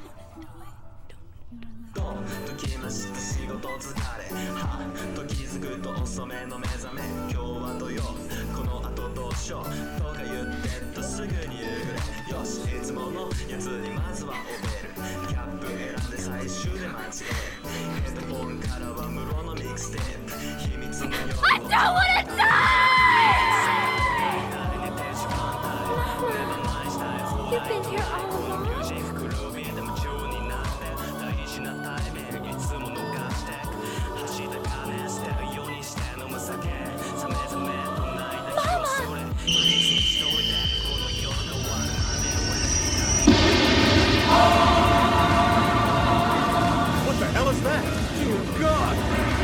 ときました仕事疲れはっと気づくと遅めの目覚め今日は土曜この後どうしようとか言ってっとすぐに夕暮れよしいつものやつにまずは覚えるキャップ選んで最終で間違えるヘッドホンからはムロのミックステープ秘密の夜を I don't wanna die! You've been here all along? What the hell is that? Dear God!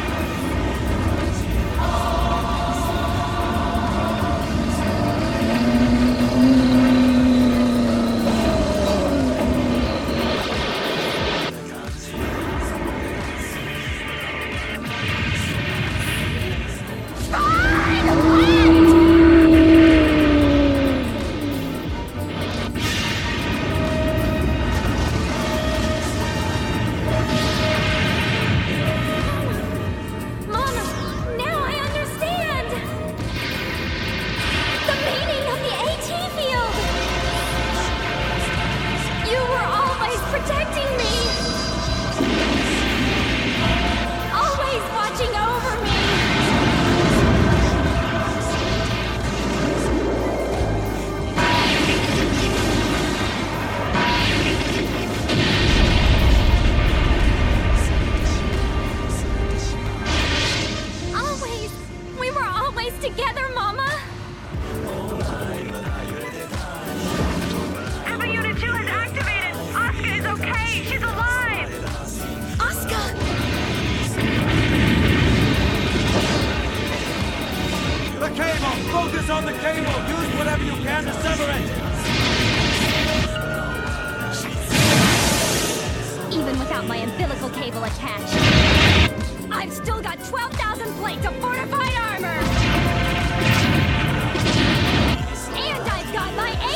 Together, Mama! Alpha Unit 2 has activated! Asuka is okay! She's alive! Asuka! The cable! Focus on the cable! Use whatever you can to sever it! Even without my umbilical cable attached, I've still got 12,000 plates of fortified armor! And I've got my